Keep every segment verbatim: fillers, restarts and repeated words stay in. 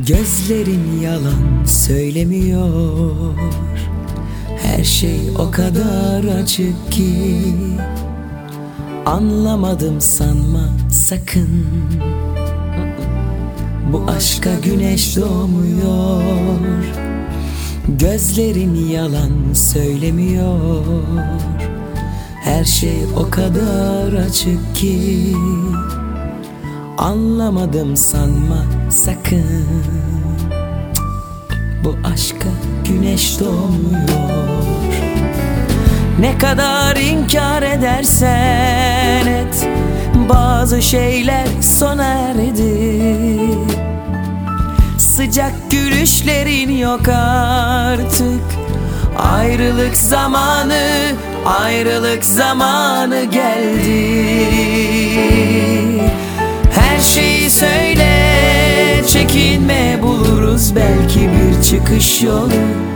Gözlerin yalan söylemiyor. Her şey o kadar açık ki anlamadım sanma sakın. Bu aşka güneş doğmuyor. Gözlerin yalan söylemiyor. Her şey o kadar açık ki anlamadım sanma sakın. Bu aşka güneş doğmuyor. Ne kadar inkar edersen et, bazı şeyler sona erdi. Sıcak gülüşlerin yok artık. Ayrılık zamanı, ayrılık zamanı geldi. Her şeyi söyle, çekinme, buluruz belki bir çıkış yolu.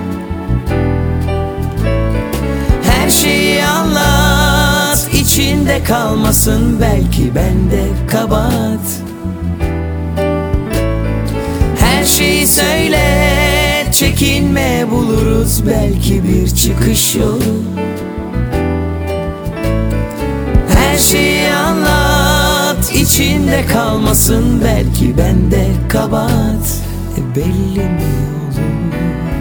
Her şeyi anlat, içinde kalmasın belki bende kabahat. Her şeyi söyle, çekinme, buluruz belki bir çıkış yolu. Her şeyi anlat, içinde kalmasın belki bende kabahat. E belli mi olur?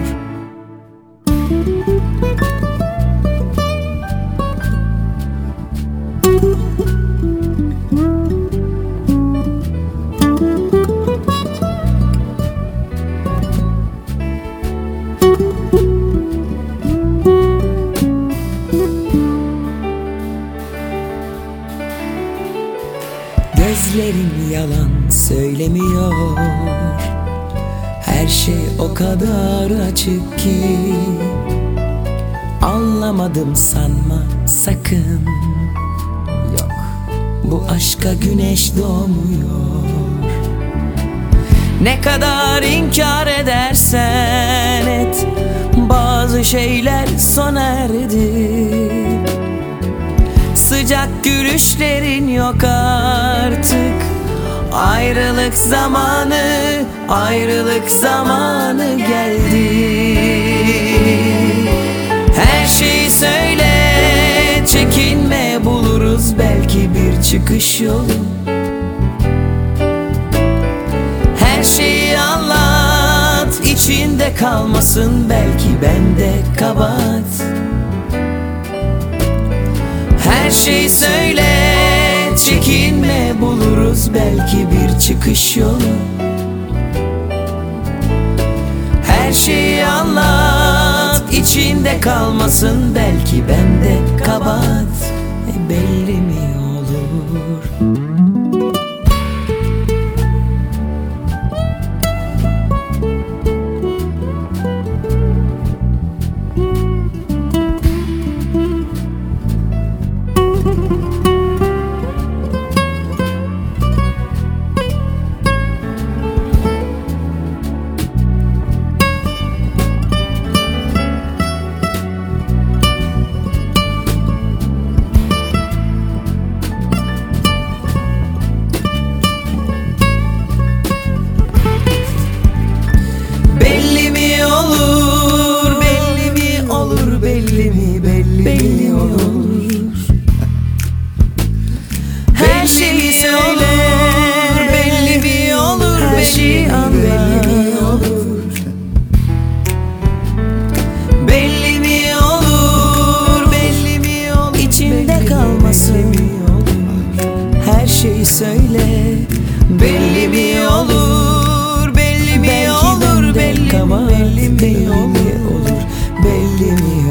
Gözlerin yalan söylemiyor. Her şey o kadar açık ki anlamadım sanma sakın. Yok, bu aşka güneş doğmuyor. Ne kadar inkar edersen et, bazı şeyler sona erdi. Sıcak gülüşlerin yok artık. Ayrılık zamanı, ayrılık zamanı geldi. Her şeyi söyle, çekinme, buluruz belki bir çıkış yolu. Her şeyi anlat, içinde kalmasın belki bende kabahat. Her şeyi söyle, çekinme, buluruz belki bir çıkış yolu. Her şeyi anlat, içinde kalmasın belki bende kabahat. E belli mi olur? Belli olur. Her şeyi söyle, belli mi olur? Her şeyi anla, belli mi olur? Belli mi olur? Belli mi olur? İçimde kalmasın. Her şeyi söyle, belli mi olur? Belli mi olur? Belli mi olur? Belli mi olur? Belli mi olur?